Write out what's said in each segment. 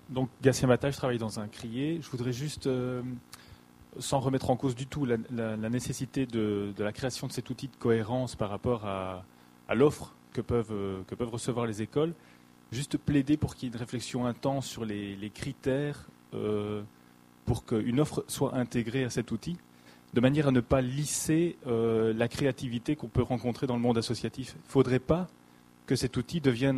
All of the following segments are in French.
Donc, Gatien Matta, je travaille dans un crier. Je voudrais juste, sans remettre en cause du tout la nécessité de la création de cet outil de cohérence par rapport à l'offre que peuvent recevoir les écoles, juste plaider pour qu'il y ait une réflexion intense sur les critères pour qu'une offre soit intégrée à cet outil, de manière à ne pas lisser la créativité qu'on peut rencontrer dans le monde associatif. Il ne faudrait pas que cet outil devienne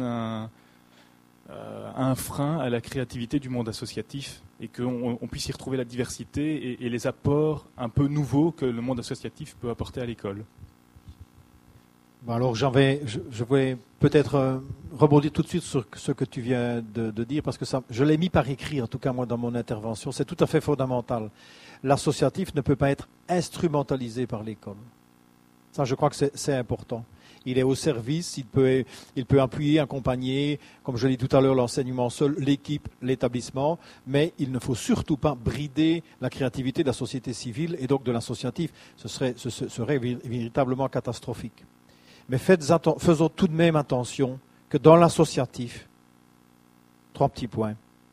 un frein à la créativité du monde associatif et qu'on puisse y retrouver la diversité et les apports un peu nouveaux que le monde associatif peut apporter à l'école. Bon, alors je vais peut-être rebondir tout de suite sur ce que tu viens de dire, parce que je l'ai mis par écrit, en tout cas moi dans mon intervention, c'est tout à fait fondamental. L'associatif ne peut pas être instrumentalisé par l'école. Ça, je crois que c'est important. Il est au service, il peut appuyer, accompagner, comme je l'ai dit tout à l'heure, l'enseignement seul, l'équipe, l'établissement, mais il ne faut surtout pas brider la créativité de la société civile et donc de l'associatif. Ce serait véritablement catastrophique. Mais faisons tout de même attention que dans l'associatif, 3 petits points.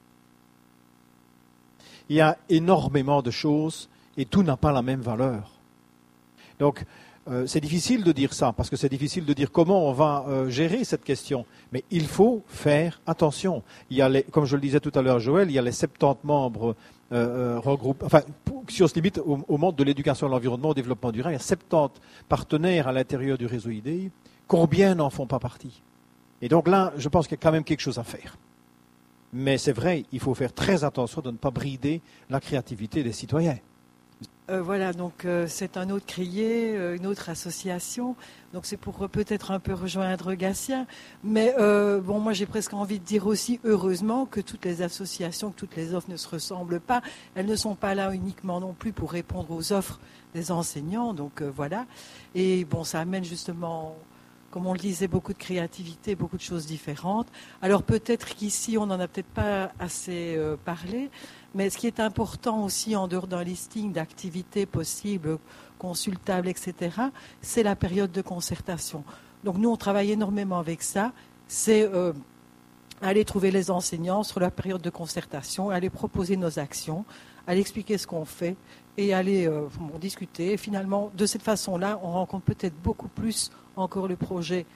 Il y a énormément de choses et tout n'a pas la même valeur. Donc, c'est difficile de dire ça, parce que c'est difficile de dire comment on va gérer cette question. Mais il faut faire attention. Il y a comme je le disais tout à l'heure, Joël, il y a les 70 membres regroupés. Enfin, si on se limite au monde de l'éducation, de l'environnement, au développement durable, il y a 70 partenaires à l'intérieur du réseau IDEI. Combien n'en font pas partie? Et donc là, je pense qu'il y a quand même quelque chose à faire. Mais c'est vrai, il faut faire très attention de ne pas brider la créativité des citoyens. Voilà, donc c'est un autre crier, une autre association. Donc c'est pour peut-être un peu rejoindre Gatien. Mais bon, moi j'ai presque envie de dire aussi, heureusement, que toutes les associations, que toutes les offres ne se ressemblent pas. Elles ne sont pas là uniquement non plus pour répondre aux offres des enseignants. Donc voilà. Et bon, ça amène justement, comme on le disait, beaucoup de créativité, beaucoup de choses différentes. Alors peut-être qu'ici, on n'en a peut-être pas assez parlé. Mais ce qui est important aussi, en dehors d'un listing d'activités possibles, consultables, etc., c'est la période de concertation. Donc nous, on travaille énormément avec ça. C'est aller trouver les enseignants sur la période de concertation, aller proposer nos actions, aller expliquer ce qu'on fait et aller discuter. Et finalement, de cette façon-là, on rencontre peut-être beaucoup plus encore le projet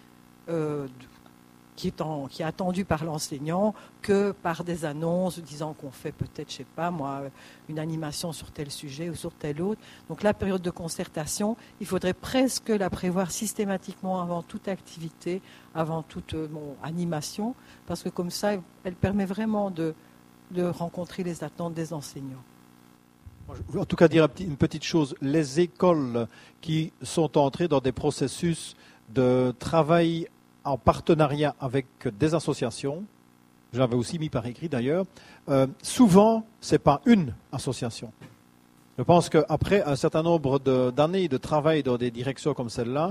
qui est attendu par l'enseignant que par des annonces disant qu'on fait peut-être, je ne sais pas moi, une animation sur tel sujet ou sur tel autre. Donc la période de concertation, il faudrait presque la prévoir systématiquement avant toute activité, avant toute animation, parce que comme ça, elle permet vraiment de rencontrer les attentes des enseignants. Je veux en tout cas dire une petite chose. Les écoles qui sont entrées dans des processus de travail en partenariat avec des associations, j'avais aussi mis par écrit d'ailleurs, souvent, ce n'est pas une association. Je pense qu'après un certain nombre d'années de travail dans des directions comme celle-là,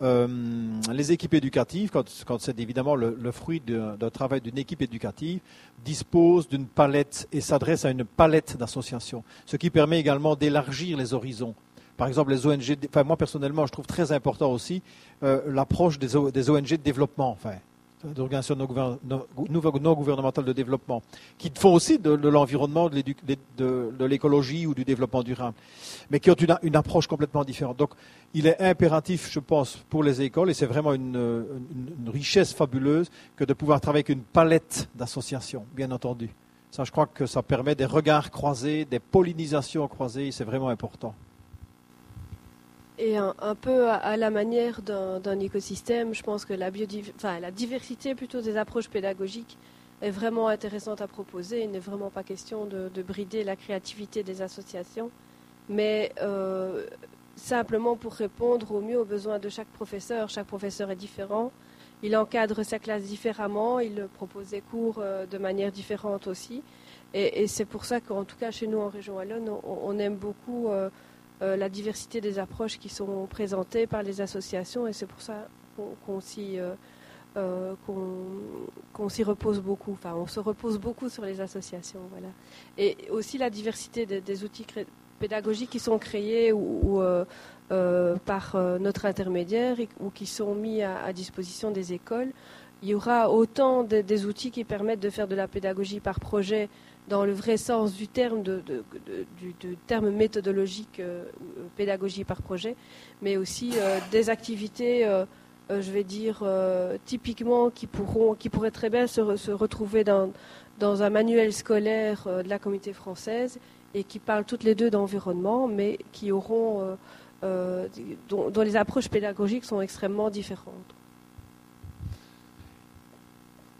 les équipes éducatives, quand c'est évidemment le fruit d'un travail d'une équipe éducative, disposent d'une palette et s'adressent à une palette d'associations, ce qui permet également d'élargir les horizons. Par exemple, les ONG, enfin, moi personnellement, je trouve très important aussi l'approche des ONG de développement, enfin, d'organisations non gouvernementales de développement, qui font aussi de l'environnement, de l'écologie ou du développement durable, mais qui ont une approche complètement différente. Donc, il est impératif, je pense, pour les écoles, et c'est vraiment une richesse fabuleuse, que de pouvoir travailler avec une palette d'associations, bien entendu. Ça, je crois que ça permet des regards croisés, des pollinisations croisées, c'est vraiment important. Et un peu à la manière d'un écosystème, je pense que la diversité plutôt des approches pédagogiques est vraiment intéressante à proposer. Il n'est vraiment pas question de brider la créativité des associations, mais simplement pour répondre au mieux aux besoins de chaque professeur. Chaque professeur est différent, il encadre sa classe différemment, il propose des cours de manière différente aussi. Et c'est pour ça qu'en tout cas chez nous en région wallonne, on aime beaucoup la diversité des approches qui sont présentées par les associations, et c'est pour ça qu'on s'y repose beaucoup. Enfin, on se repose beaucoup sur les associations, voilà. Et aussi la diversité des outils pédagogiques qui sont créés par notre intermédiaire ou qui sont mis à disposition des écoles. il y aura autant des outils qui permettent de faire de la pédagogie par projet dans le vrai sens du terme, du terme méthodologique pédagogie par projet, mais aussi des activités, je vais dire, typiquement qui pourraient très bien se retrouver dans un manuel scolaire de la Communauté française et qui parlent toutes les deux d'environnement, mais qui auront, dont les approches pédagogiques sont extrêmement différentes.